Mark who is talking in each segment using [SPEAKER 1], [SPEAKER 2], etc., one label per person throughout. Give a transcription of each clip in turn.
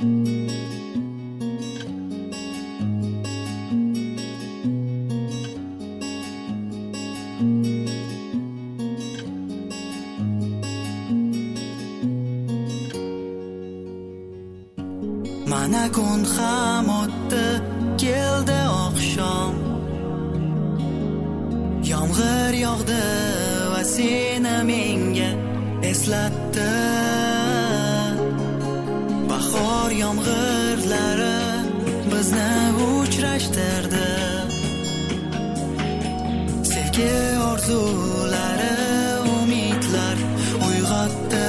[SPEAKER 1] Mana kun ham o'tdi, keldi oqshom. Yomg'ir yog'di va seni menga eslatdi. Bahor yomg'irlari bizni uchrashtirdi. Sevgi orzulari, umidlar uyg'otdi.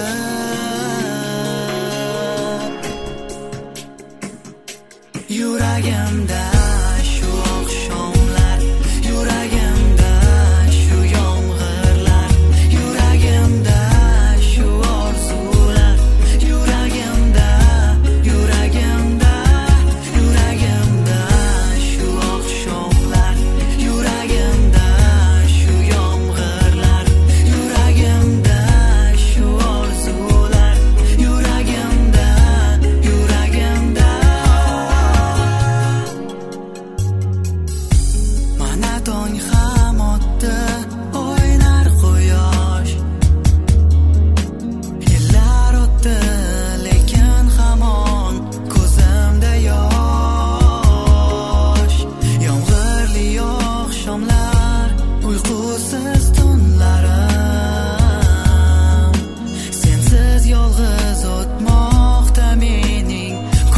[SPEAKER 1] Yuragimda shu oqshomlar, yuragimda shu yomg'irlar, yuragimda shu orzular, yuragimda, yuragimda, yuragimda shu oqshomlar, yuragimda shu yomg'irlar, yuragimda shu orzular, yuragimda, yuragimda. Mana tong ham o'tdi, o'ynar quyosh. Yillar o'tdi, lekin hamon ko'zimda yosh. Yomg'irli oqshomlar, uyqusiz tunlarim. Sensiz yolg'iz o'tmoqda mening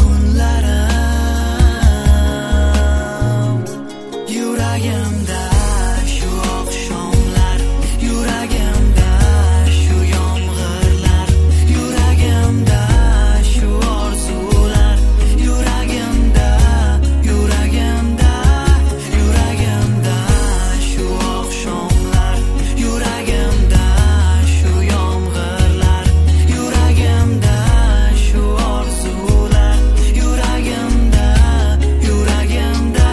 [SPEAKER 1] kunlarim. Yuragimda shu oqshomlar, yuragimda shu yomg'irlar, yuragimda shu orzular, yuragimda, yuragimda, yuragimda shu oqshomlar, yuragimda shu yomg'irlar, yuragimda shu orzular, yuragimda, yuragimda.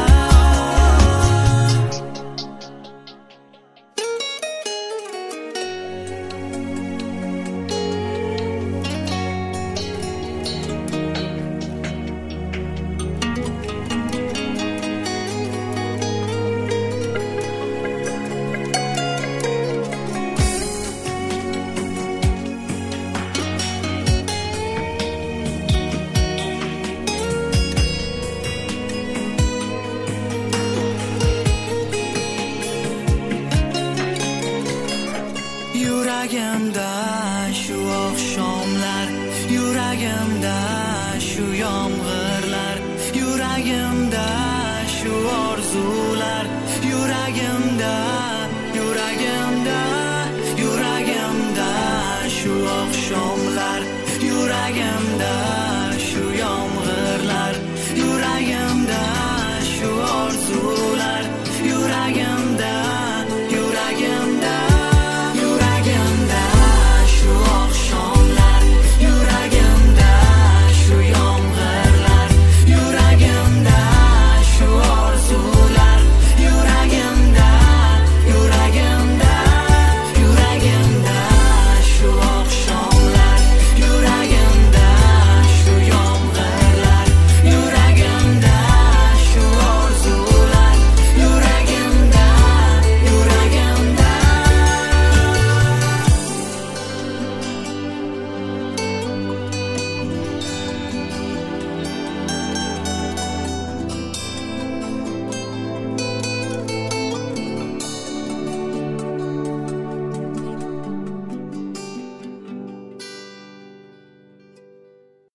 [SPEAKER 1] Yuragimda shu oqshomlar, yuragimda shu yomg'irlar, yuragimda shu orzular, yuragimda